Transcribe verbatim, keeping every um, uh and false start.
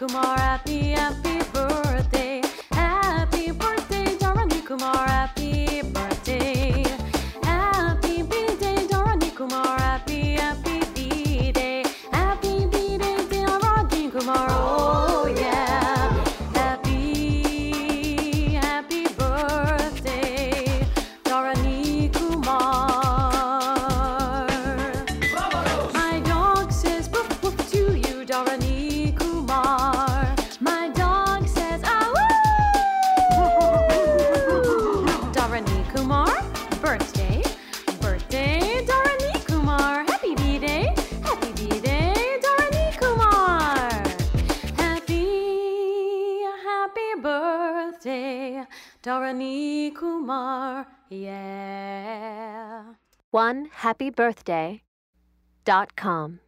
Kumar, happy, happy birthday. Happy birthday, Dharani Kumar, happy birthday. Happy B-Day, Dharani Kumar, happy, happy B-Day. Happy B-Day, Dharani Kumar, oh yeah. Happy, happy birthday, Dharani Kumar. My dog says woof woof to you, Dharani Kumar. My dog says ah woo. Dharani Kumar, birthday, birthday, Dharani Kumar. Happy B-Day, happy B-Day, Dharani Kumar. Happy, happy birthday, Dharani Kumar, yeah. one happy birthday dot com